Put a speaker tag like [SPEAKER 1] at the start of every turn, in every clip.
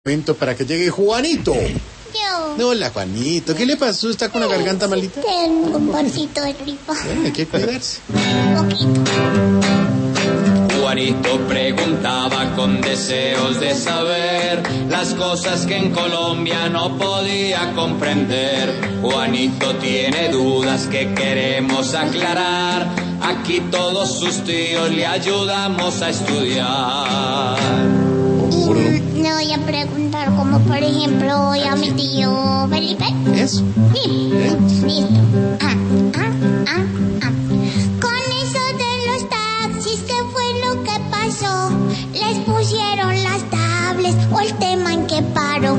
[SPEAKER 1] Momento para que llegue Juanito.
[SPEAKER 2] Yo.
[SPEAKER 1] Hola, Juanito. ¿Qué le pasó? ¿Está con la garganta malita?
[SPEAKER 2] Tengo un poquito de gripa.
[SPEAKER 1] Bueno, hay que cuidarse.
[SPEAKER 2] Un poquito.
[SPEAKER 3] Juanito preguntaba con deseos de saber las cosas que en Colombia no podía comprender. Juanito tiene dudas que queremos aclarar. Aquí todos sus tíos le ayudamos a estudiar.
[SPEAKER 2] Y le voy a preguntar como por ejemplo hoy a mi tío Felipe.
[SPEAKER 1] Eso.
[SPEAKER 2] Sí. Listo. Con eso de los taxis, ¿qué fue lo que pasó? ¿Les pusieron las tablets o el tema en que paró?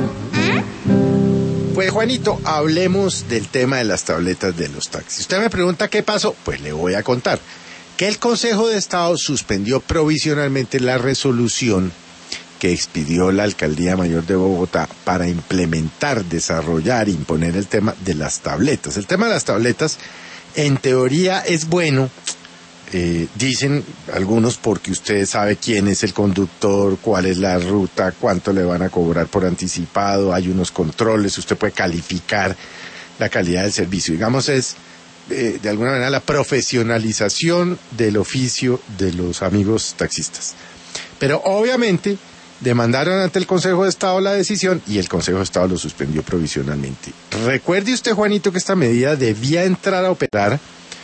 [SPEAKER 1] Pues, Juanito, hablemos del tema de las tabletas de los taxis. Usted me pregunta qué pasó, pues le voy a contar. Que el Consejo de Estado suspendió provisionalmente la resolución que expidió la Alcaldía Mayor de Bogotá para implementar, desarrollar e imponer el tema de las tabletas. El tema de las tabletas, en teoría, es bueno, dicen algunos, porque usted sabe quién es el conductor, cuál es la ruta, cuánto le van a cobrar por anticipado, hay unos controles, usted puede calificar la calidad del servicio. Digamos, es de alguna manera la profesionalización del oficio de los amigos taxistas. Pero obviamente demandaron ante el Consejo de Estado la decisión y el Consejo de Estado lo suspendió provisionalmente. Recuerde usted, Juanito, que esta medida debía entrar a operar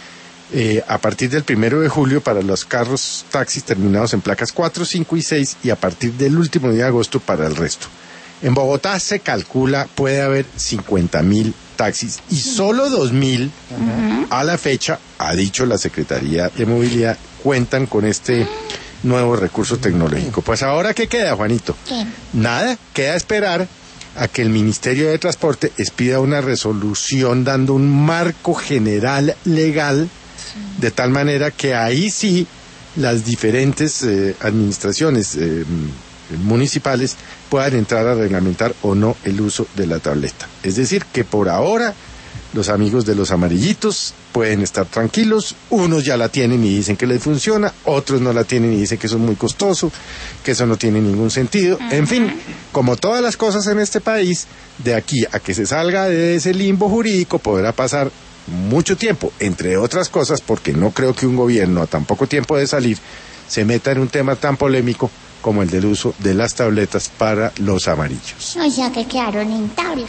[SPEAKER 1] a partir del 1 de julio para los carros taxis terminados en placas 4, 5 y 6 y a partir del último día de agosto para el resto. En Bogotá se calcula puede haber 50.000 taxis y solo 2.000 a la fecha, ha dicho la Secretaría de Movilidad, cuentan con este nuevo recurso tecnológico. Pues ahora, ¿qué queda, Juanito?
[SPEAKER 2] ¿Qué?
[SPEAKER 1] Nada, queda esperar a que el Ministerio de Transporte expida una resolución dando un marco general legal, de tal manera que ahí sí las diferentes administraciones municipales puedan entrar a reglamentar o no el uso de la tableta. Es decir, que por ahora los amigos de los amarillitos pueden estar tranquilos, unos ya la tienen y dicen que les funciona, otros no la tienen y dicen que eso es muy costoso, que eso no tiene ningún sentido. En fin, como todas las cosas en este país, de aquí a que se salga de ese limbo jurídico podrá pasar mucho tiempo, entre otras cosas porque no creo que un gobierno a tan poco tiempo de salir se meta en un tema tan polémico como el del uso de las tabletas para los amarillos.
[SPEAKER 2] O sea que quedaron en tablas.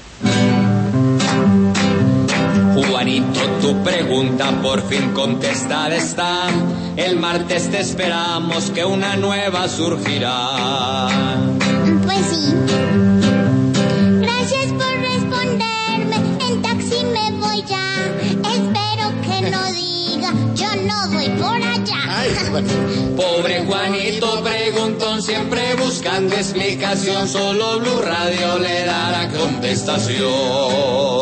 [SPEAKER 3] Juanito, tu pregunta por fin contestada está. El martes te esperamos que una nueva surgirá.
[SPEAKER 2] Pues sí. Gracias por responderme. En taxi me voy ya. Espero que no diga yo no voy por allá.
[SPEAKER 1] Ay, bueno.
[SPEAKER 3] Pobre Juanito preguntón, siempre buscando explicación. Solo Blue Radio le dará contestación.